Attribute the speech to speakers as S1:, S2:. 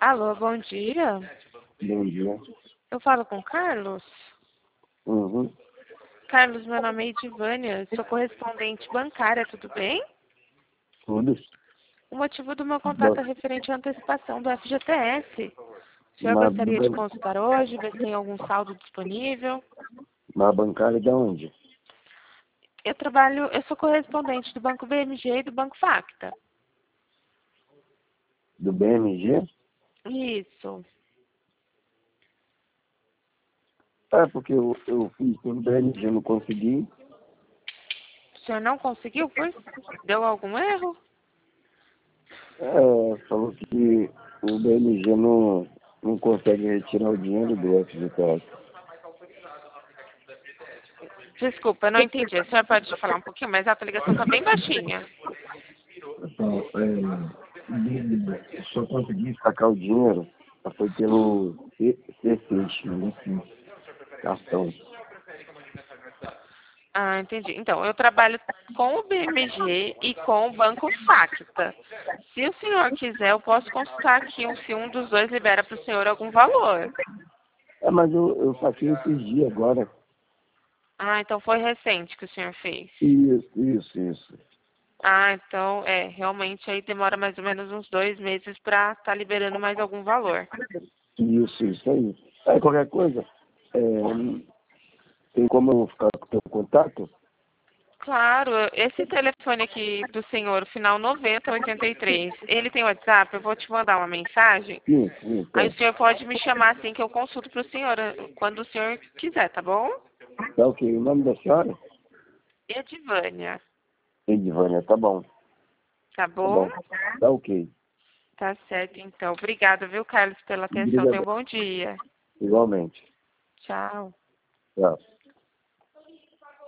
S1: Alô, bom dia.
S2: Bom dia.
S1: Eu falo com o Carlos?
S2: Uhum.
S1: Carlos, meu nome é Edivânia, sou correspondente bancária, tudo bem?
S2: Tudo.
S1: O motivo do meu contato é referente à antecipação do FGTS. O senhor
S2: Mas,
S1: gostaria de consultar hoje, ver se tem algum saldo disponível?
S2: na bancária de onde?
S1: Eu sou correspondente do Banco BMG e do Banco Facta.
S2: Do BMG?
S1: Isso.
S2: É, porque eu fiz pelo BMG, não consegui.
S1: O senhor não conseguiu? Deu algum erro?
S2: Falou que o BMG não consegue retirar o dinheiro do FGTS.
S1: Desculpa, eu não entendi. A senhora pode falar um pouquinho mais alto? A ligação está bem baixinha.
S2: Então, só consegui sacar o dinheiro, foi pelo C6, não fiz cartão.
S1: Ah, entendi. Então, eu trabalho com o BMG e com o Banco Facta. Se o senhor quiser, eu posso consultar aqui se um dos dois libera para o senhor algum valor.
S2: Mas eu saquei esses dias agora.
S1: Ah, então foi recente que o senhor fez.
S2: Isso.
S1: Ah, então, realmente aí demora mais ou menos uns 2 meses para estar liberando mais algum valor.
S2: Isso aí. Aí qualquer coisa, tem como eu ficar com o teu contato?
S1: Claro, esse telefone aqui do senhor, final 9083, ele tem WhatsApp? Eu vou te mandar uma mensagem.
S2: Sim,
S1: Aí o
S2: tem.
S1: senhor pode me chamar assim que eu consulto para o senhor, quando o senhor quiser, tá bom?
S2: Tá ok. O nome da senhora?
S1: Edivânia,
S2: Edivânia, tá bom.
S1: tá
S2: Tá
S1: bom?
S2: bom. Tá ok.
S1: Tá certo, então. Obrigada, viu, Carlos, pela atenção. Tenha um
S2: Obrigado.
S1: bom dia.
S2: Igualmente.
S1: Tchau.
S2: Tchau.